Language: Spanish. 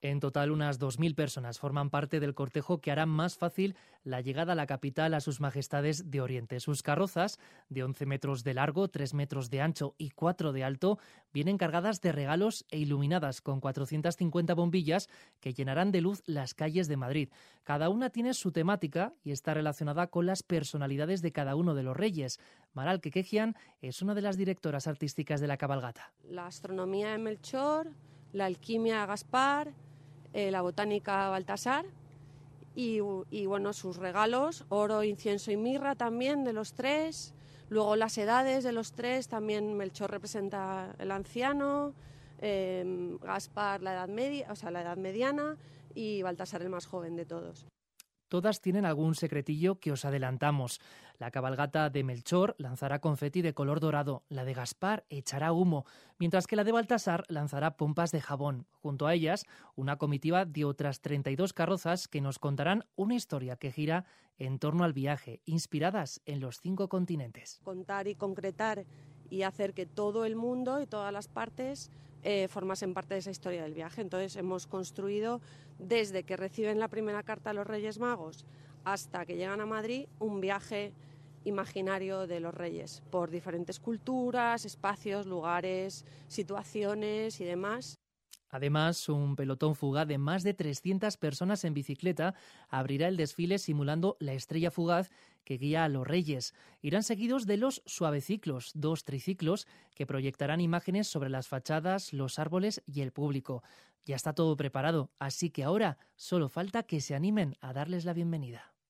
En total, unas 2.000 personas forman parte del cortejo que hará más fácil la llegada a la capital a sus majestades de Oriente. Sus carrozas, de 11 metros de largo, 3 metros de ancho y 4 de alto, vienen cargadas de regalos e iluminadas con 450 bombillas que llenarán de luz las calles de Madrid. Cada una tiene su temática y está relacionada con las personalidades de cada uno de los reyes. Maral Kekejian es una de las directoras artísticas de la cabalgata. La astronomía de Melchor, la alquimia de Gaspar, la botánica Baltasar y bueno, sus regalos, oro, incienso y mirra también de los tres. Luego las edades de los tres, también Melchor representa el anciano, Gaspar la edad media, o sea, la edad mediana, y Baltasar el más joven de todos. Todas tienen algún secretillo que os adelantamos. La cabalgata de Melchor lanzará confeti de color dorado, la de Gaspar echará humo, mientras que la de Baltasar lanzará pompas de jabón. Junto a ellas, una comitiva de otras 32 carrozas que nos contarán una historia que gira en torno al viaje, inspiradas en los 5 continentes. Contar y concretar y hacer que todo el mundo y todas las partes formasen parte de esa historia del viaje. Entonces hemos construido, desde que reciben la primera carta los Reyes Magos hasta que llegan a Madrid, un viaje imaginario de los Reyes por diferentes culturas, espacios, lugares, situaciones y demás. Además, un pelotón fugaz de más de 300 personas en bicicleta abrirá el desfile simulando la estrella fugaz que guía a los Reyes. Irán seguidos de los suaveciclos, 2 triciclos que proyectarán imágenes sobre las fachadas, los árboles y el público. Ya está todo preparado, así que ahora solo falta que se animen a darles la bienvenida.